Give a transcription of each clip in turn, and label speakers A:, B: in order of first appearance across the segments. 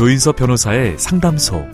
A: 조인섭 변호사의 상담소.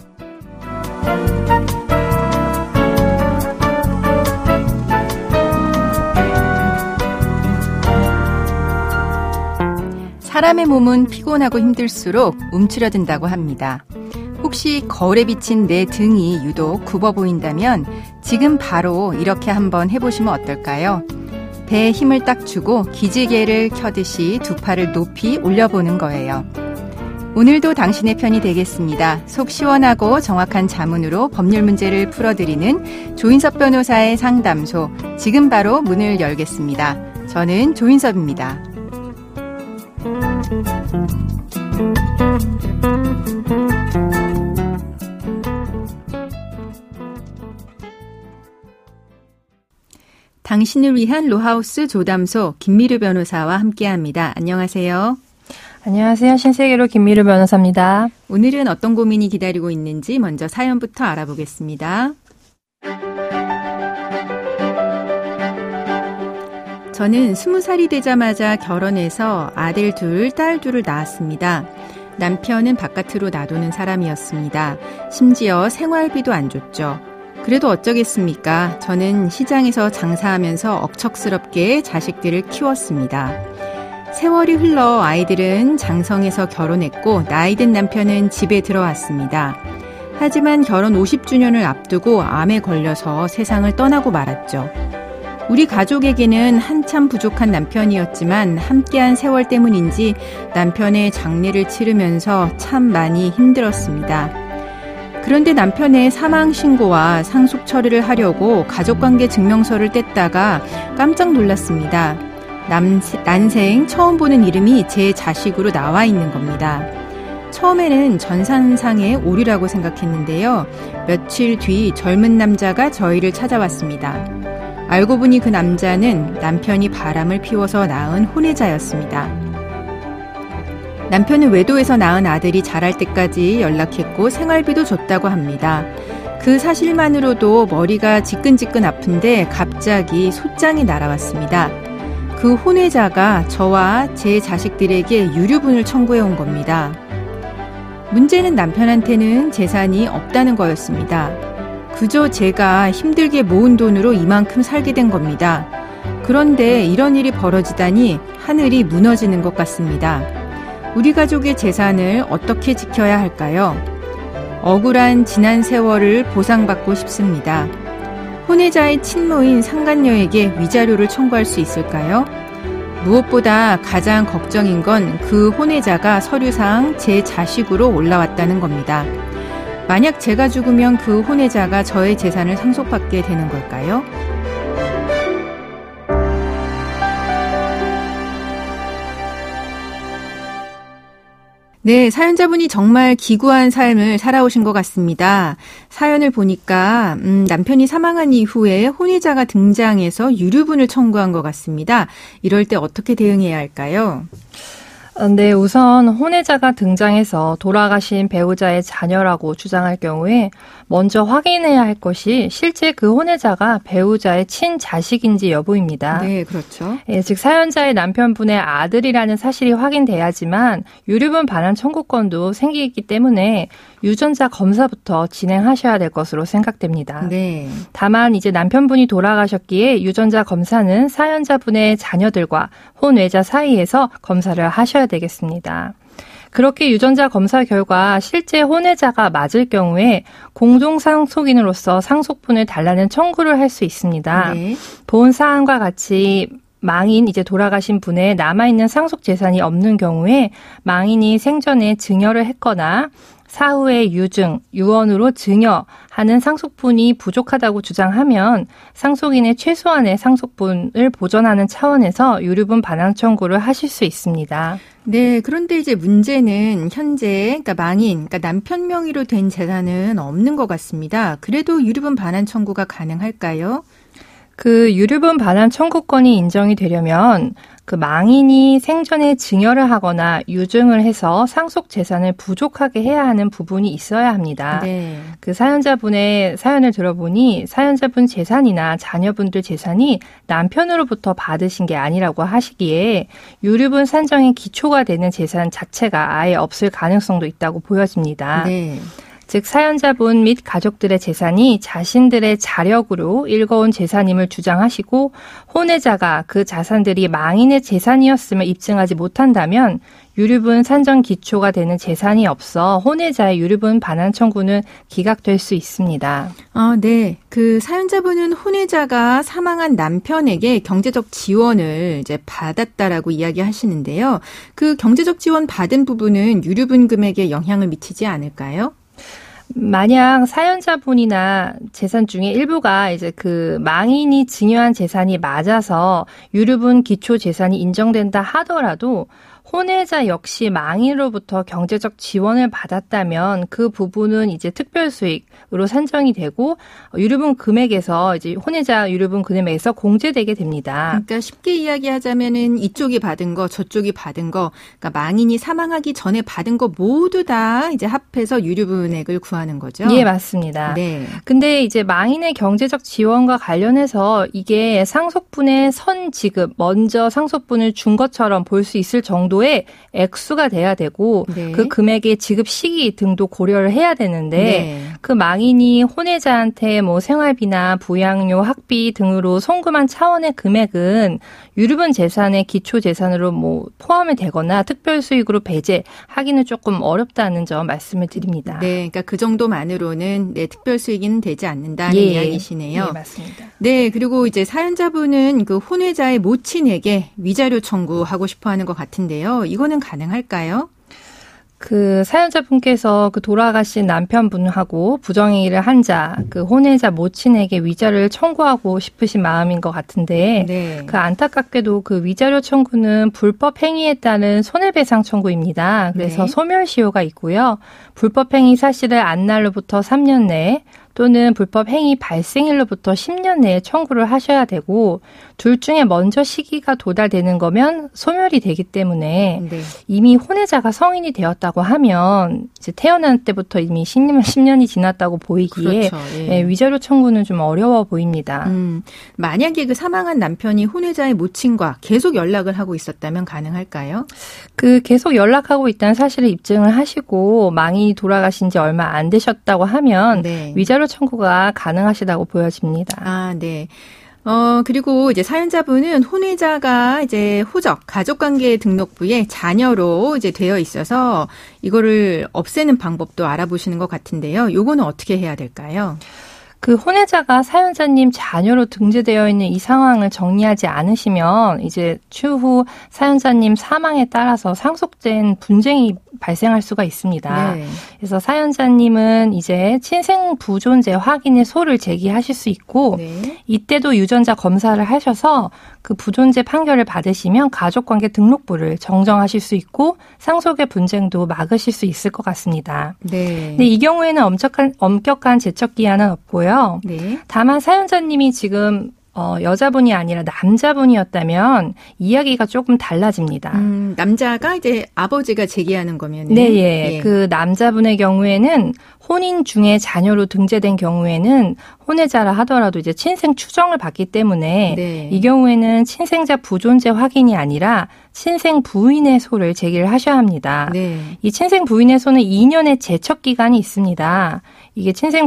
B: 사람의 몸은 피곤하고 힘들수록 움츠러든다고 합니다. 혹시 거울에 비친 내 등이 유독 굽어 보인다면 지금 바로 이렇게 한번 해보시면 어떨까요? 배에 힘을 딱 주고 기지개를 켜듯이 두 팔을 높이 올려보는 거예요. 오늘도 당신의 편이 되겠습니다. 속 시원하고 정확한 자문으로 법률 문제를 풀어드리는 조인섭 변호사의 상담소. 지금 바로 문을 열겠습니다. 저는 조인섭입니다. 당신을 위한 로하우스 조담소 김미르 변호사와 함께합니다. 안녕하세요.
C: 안녕하세요. 신세계로 김미르 변호사입니다.
B: 오늘은 어떤 고민이 기다리고 있는지 먼저 사연부터 알아보겠습니다. 저는 20살이 되자마자 결혼해서 아들 둘, 딸 둘을 낳았습니다. 남편은 바깥으로 놔두는 사람이었습니다. 심지어 생활비도 안 줬죠. 그래도 어쩌겠습니까? 저는 시장에서 장사하면서 억척스럽게 자식들을 키웠습니다. 세월이 흘러 아이들은 장성해서 결혼했고 나이든 남편은 집에 들어왔습니다. 하지만 결혼 50주년을 앞두고 암에 걸려서 세상을 떠나고 말았죠. 우리 가족에게는 한참 부족한 남편이었지만 함께한 세월 때문인지 남편의 장례를 치르면서 참 많이 힘들었습니다. 그런데 남편의 사망 신고와 상속 처리를 하려고 가족관계 증명서를 뗐다가 깜짝 놀랐습니다. 난생 처음 보는 이름이 제 자식으로 나와 있는 겁니다. 처음에는 전산상의 오류라고 생각했는데요. 며칠 뒤 젊은 남자가 저희를 찾아왔습니다. 알고 보니 그 남자는 남편이 바람을 피워서 낳은 혼외자였습니다. 남편은 외도에서 낳은 아들이 자랄 때까지 연락했고 생활비도 줬다고 합니다. 그 사실만으로도 머리가 지끈지끈 아픈데 갑자기 소장이 날아왔습니다. 그 혼외자가 저와 제 자식들에게 유류분을 청구해 온 겁니다. 문제는 남편한테는 재산이 없다는 거였습니다. 그저 제가 힘들게 모은 돈으로 이만큼 살게 된 겁니다. 그런데 이런 일이 벌어지다니 하늘이 무너지는 것 같습니다. 우리 가족의 재산을 어떻게 지켜야 할까요? 억울한 지난 세월을 보상받고 싶습니다. 혼외자의 친모인 상간녀에게 위자료를 청구할 수 있을까요? 무엇보다 가장 걱정인 건 그 혼외자가 서류상 제 자식으로 올라왔다는 겁니다. 만약 제가 죽으면 그 혼외자가 저의 재산을 상속받게 되는 걸까요? 네, 사연자분이 정말 기구한 삶을 살아오신 것 같습니다. 사연을 보니까 남편이 사망한 이후에 혼외자가 등장해서 유류분을 청구한 것 같습니다. 이럴 때 어떻게 대응해야 할까요?
C: 네, 우선 혼외자가 등장해서 돌아가신 배우자의 자녀라고 주장할 경우에 먼저 확인해야 할 것이 실제 그 혼외자가 배우자의 친자식인지 여부입니다.
B: 네, 그렇죠.
C: 예, 즉 사연자의 남편분의 아들이라는 사실이 확인돼야지만 유류분 반환 청구권도 생기기 때문에 유전자 검사부터 진행하셔야 될 것으로 생각됩니다.
B: 네.
C: 다만 이제 남편분이 돌아가셨기에 유전자 검사는 사연자분의 자녀들과 혼외자 사이에서 검사를 하셔야 되겠습니다. 그렇게 유전자 검사 결과 실제 혼외자가 맞을 경우에 공동상속인으로서 상속분을 달라는 청구를 할 수 있습니다.
B: 네.
C: 본 사안과 같이 망인 이제 돌아가신 분의 남아있는 상속 재산이 없는 경우에 망인이 생전에 증여를 했거나 사후에 유증, 유언으로 증여하는 상속분이 부족하다고 주장하면 상속인의 최소한의 상속분을 보전하는 차원에서 유류분 반환 청구를 하실 수 있습니다.
B: 네, 그런데 이제 문제는 현재 그러니까 망인, 그러니까 남편 명의로 된 재산은 없는 것 같습니다. 그래도 유류분 반환 청구가 가능할까요?
C: 그 유류분 반환 청구권이 인정이 되려면 그 망인이 생전에 증여를 하거나 유증을 해서 상속 재산을 부족하게 해야 하는 부분이 있어야 합니다.
B: 네.
C: 그 사연자분의 사연을 들어보니 사연자분 재산이나 자녀분들 재산이 남편으로부터 받으신 게 아니라고 하시기에 유류분 산정의 기초가 되는 재산 자체가 아예 없을 가능성도 있다고 보여집니다.
B: 네.
C: 즉 사연자분 및 가족들의 재산이 자신들의 자력으로 일궈온 재산임을 주장하시고 혼외자가 그 자산들이 망인의 재산이었음을 입증하지 못한다면 유류분 산정 기초가 되는 재산이 없어 혼외자의 유류분 반환 청구는 기각될 수 있습니다.
B: 네. 그 사연자분은 혼외자가 사망한 남편에게 경제적 지원을 이제 받았다라고 이야기하시는데요. 그 경제적 지원 받은 부분은 유류분 금액에 영향을 미치지 않을까요?
C: 만약 사연자분이나 재산 중에 일부가 이제 그 망인이 증여한 재산이 맞아서 유류분 기초 재산이 인정된다 하더라도 혼외자 역시 망인으로부터 경제적 지원을 받았다면 그 부분은 이제 특별수익으로 산정이 되고 유류분 금액에서 이제 혼외자 유류분 금액에서 공제되게 됩니다.
B: 그러니까 쉽게 이야기하자면은 이쪽이 받은 거, 저쪽이 받은 거, 그러니까 망인이 사망하기 전에 받은 거 모두 다 이제 합해서 유류분액을 구하는 거죠.
C: 예, 맞습니다.
B: 네.
C: 근데 이제 망인의 경제적 지원과 관련해서 이게 상속분의 선 지급, 먼저 상속분을 준 것처럼 볼 수 있을 정도 의 액수가 돼야 되고
B: 네.
C: 그 금액의 지급 시기 등도 고려를 해야 되는데
B: 네.
C: 그 망인이 혼외자한테 뭐 생활비나 부양료, 학비 등으로 송금한 차원의 금액은 유류분 재산의 기초 재산으로 뭐 포함이 되거나 특별 수익으로 배제하기는 조금 어렵다는 점 말씀을 드립니다.
B: 네, 그러니까 그 정도만으로는 특별 수익은 되지 않는다는 이야기시네요.
C: 예, 맞습니다.
B: 네, 그리고 이제 사연자분은 그 혼외자의 모친에게 위자료 청구하고 싶어하는 것 같은데요. 이거는 가능할까요?
C: 그 사연자분께서 그 돌아가신 남편분하고 부정행위를 한 자, 그 혼외자 모친에게 위자료를 청구하고 싶으신 마음인 것 같은데,
B: 네.
C: 그 안타깝게도 그 위자료 청구는 불법 행위에 따른 손해배상 청구입니다. 그래서
B: 네.
C: 소멸시효가 있고요. 불법 행위 사실을 안 날로부터 3년 내에 또는 불법 행위 발생일로부터 10년 내에 청구를 하셔야 되고 둘 중에 먼저 시기가 도달되는 거면 소멸이 되기 때문에
B: 네.
C: 이미 혼외자가 성인이 되었다고 하면 이제 태어난 때부터 이미 10년이 지났다고 보이기에
B: 그렇죠. 예.
C: 위자료 청구는 좀 어려워 보입니다.
B: 만약에 그 사망한 남편이 혼외자의 모친과 계속 연락을 하고 있었다면 가능할까요?
C: 그 계속 연락하고 있다는 사실을 입증을 하시고 망인이 돌아가신 지 얼마 안 되셨다고 하면
B: 네.
C: 위자료 청구가 가능하시다고 보여집니다.
B: 아, 네. 그리고 이제 사연자분은 혼외자가 이제 호적, 가족관계 등록부에 자녀로 이제 되어 있어서 이거를 없애는 방법도 알아보시는 것 같은데요. 요거는 어떻게 해야 될까요?
C: 그 혼외자가 사연자님 자녀로 등재되어 있는 이 상황을 정리하지 않으시면 이제 추후 사연자님 사망에 따라서 상속된 분쟁이 발생할 수가 있습니다.
B: 네.
C: 그래서 사연자님은 이제 친생 부존재 확인의 소를 제기하실 수 있고
B: 네.
C: 이때도 유전자 검사를 하셔서 그 부존재 판결을 받으시면 가족관계 등록부를 정정하실 수 있고 상속의 분쟁도 막으실 수 있을 것 같습니다.
B: 네.
C: 근데 이 경우에는 엄격한 제척 기한은 없고요.
B: 네.
C: 다만 사연자님이 지금 여자분이 아니라 남자분이었다면 이야기가 조금 달라집니다.
B: 남자가 이제 아버지가 제기하는 거면은.
C: 네, 예. 그 남자분의 경우에는 혼인 중에 자녀로 등재된 경우에는 혼외자라 하더라도 이제 친생 추정을 받기 때문에
B: 네.
C: 이 경우에는 친생자 부존재 확인이 아니라 친생 부인의 소를 제기를 하셔야 합니다.
B: 네.
C: 이 친생 부인의 소는 2년의 제척 기간이 있습니다. 이게 친생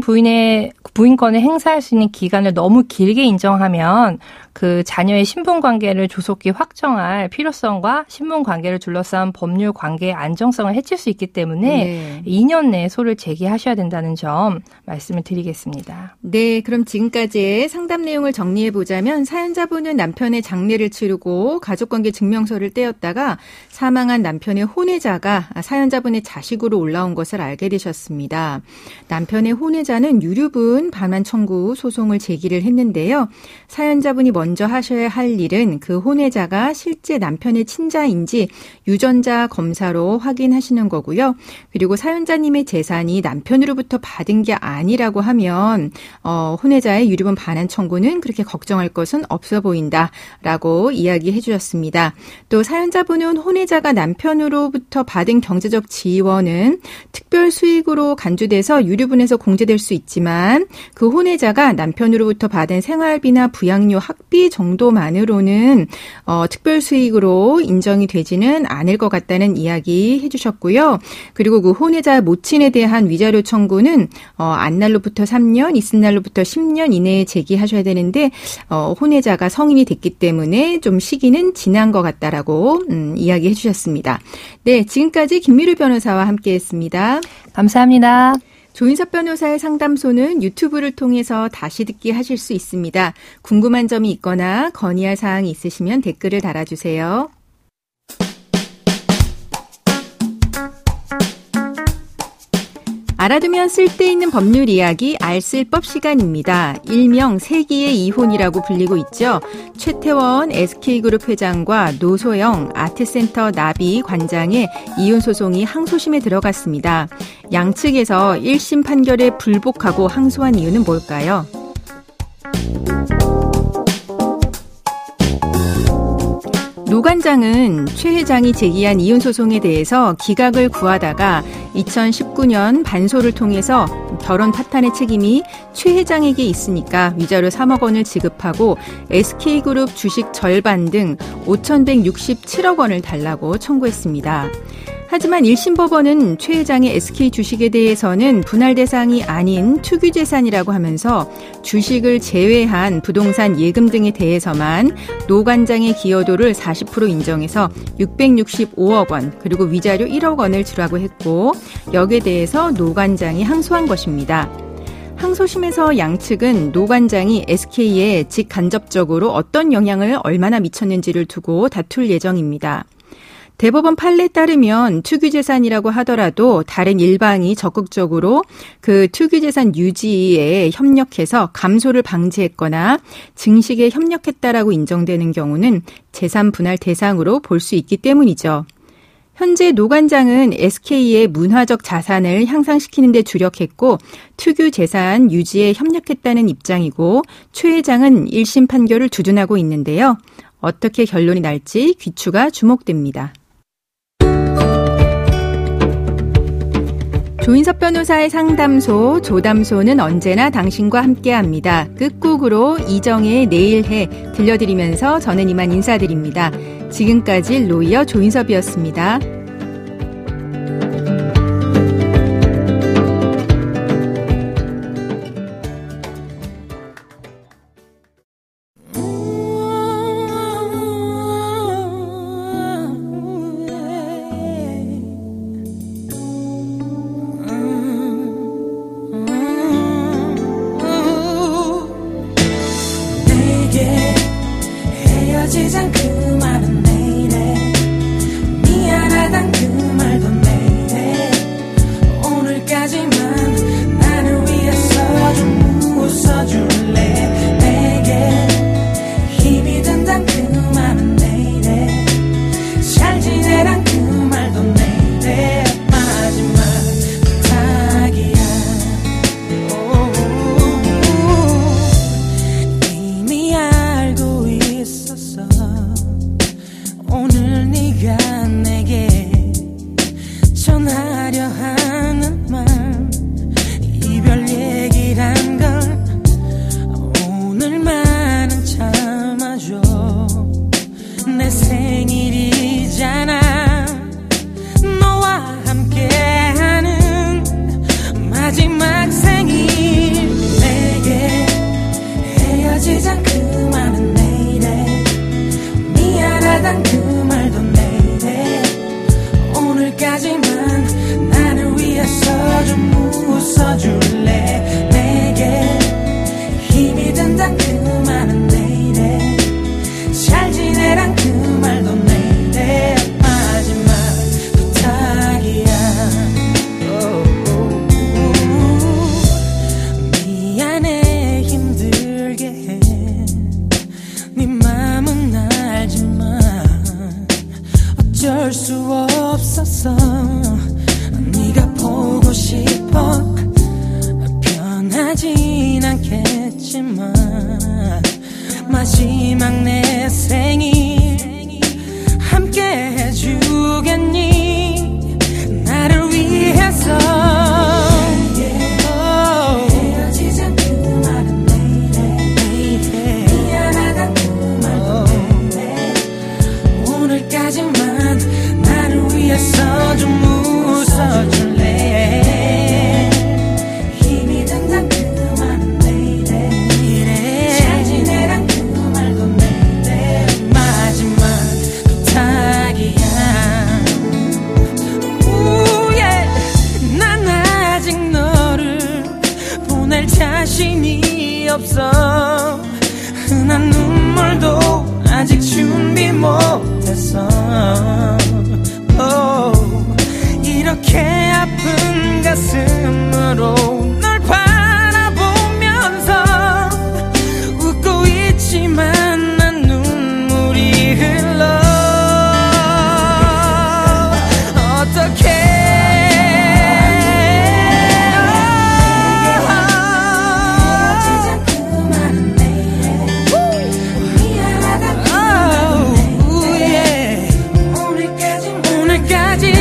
C: 부인권을 행사할 수 있는 기간을 너무 길게 인정하면 그 자녀의 신분 관계를 조속히 확정할 필요성과 신분 관계를 둘러싼 법률 관계의 안정성을 해칠 수 있기 때문에
B: 네.
C: 2년 내에 소를 제기하셔야 된다는 점 말씀을 드리겠습니다.
B: 네, 그럼 지금까지의 상담 내용을 정리해 보자면 사연자분은 남편의 장례를 치르고 가족관계 증명서를 떼었다가 사망한 남편의 혼외자가 사연자분의 자식으로 올라온 것을 알게 되셨습니다. 남편의 혼외자는 유류분 반환 청구 소송을 제기를 했는데요. 사연자분이 먼저 하셔야 할 일은 그 혼외자가 실제 남편의 친자인지 유전자 검사로 확인하시는 거고요. 그리고 사연자님의 재산이 남편으로 남편으로부터 받은 게 아니라고 하면 혼외자의 유류분 반환 청구는 그렇게 걱정할 것은 없어 보인다라고 이야기해 주셨습니다. 또 사연자분은 혼외자가 남편으로부터 받은 경제적 지원은 특별 수익으로 간주돼서 유류분에서 공제될 수 있지만 그 혼외자가 남편으로부터 받은 생활비나 부양료, 학비 정도만으로는 특별 수익으로 인정이 되지는 않을 것 같다는 이야기 해주셨고요. 그리고 그 혼외자 모친에 대한 위자료 청구는 안날로부터 3년, 있은날로부터 10년 이내에 제기하셔야 되는데 혼외자가 성인이 됐기 때문에 좀 시기는 지난 것 같다라고 이야기해 주셨습니다. 네, 지금까지 김미루 변호사와 함께했습니다.
C: 감사합니다.
B: 조인섭 변호사의 상담소는 유튜브를 통해서 다시 듣기 하실 수 있습니다. 궁금한 점이 있거나 건의할 사항이 있으시면 댓글을 달아주세요. 알아두면 쓸데있는 법률 이야기 알쓸법 시간입니다. 일명 세기의 이혼이라고 불리고 있죠. 최태원 SK그룹 회장과 노소영 아트센터 나비 관장의 이혼 소송이 항소심에 들어갔습니다. 양측에서 1심 판결에 불복하고 항소한 이유는 뭘까요? 노 관장은 최 회장이 제기한 이혼 소송에 대해서 기각을 구하다가 2019년 반소를 통해서 결혼 파탄의 책임이 최 회장에게 있으니까 위자료 3억 원을 지급하고 SK그룹 주식 절반 등 5,167억 원을 달라고 청구했습니다. 하지만 1심 법원은 최 회장의 SK 주식에 대해서는 분할 대상이 아닌 투기재산이라고 하면서 주식을 제외한 부동산 예금 등에 대해서만 노 관장의 기여도를 40% 인정해서 665억 원 그리고 위자료 1억 원을 지라고 했고 여기에 대해서 노 관장이 항소한 것입니다. 항소심에서 양측은 노 관장이 SK에 직간접적으로 어떤 영향을 얼마나 미쳤는지를 두고 다툴 예정입니다. 대법원 판례에 따르면 투기재산이라고 하더라도 다른 일방이 적극적으로 그 투기재산 유지에 협력해서 감소를 방지했거나 증식에 협력했다라고 인정되는 경우는 재산 분할 대상으로 볼 수 있기 때문이죠. 현재 노 관장은 SK의 문화적 자산을 향상시키는 데 주력했고 특유 재산 유지에 협력했다는 입장이고 최 회장은 1심 판결을 두둔하고 있는데요. 어떻게 결론이 날지 귀추가 주목됩니다. 조인섭 변호사의 상담소, 조담소는 언제나 당신과 함께합니다. 끝곡으로 이정혜의 내일 해 들려드리면서 저는 이만 인사드립니다. 지금까지 로이어 조인섭이었습니다.
D: 헤어지잔 그 말은 내일에 미안하다 원하진 않겠지만 마지막 내 생일 함께 해주겠니 나를 위해서 헤어지자 그 말은 내일에 미안하다 그 말도 내일에 오늘까지만 나를 위해서 좀 웃어줄래 힘이 든다 그 말은 내일에 잘 지내란 그 말도 내일에 마지막 부탁이야 우예 난 아직 너를 보낼 자신이 없어 흔한 눈물도 아직 준비 못했어 이렇게 아픈 가슴으로 널 바라보면서 웃고 있지만 난 눈물이 흘러 어떡해 오늘까지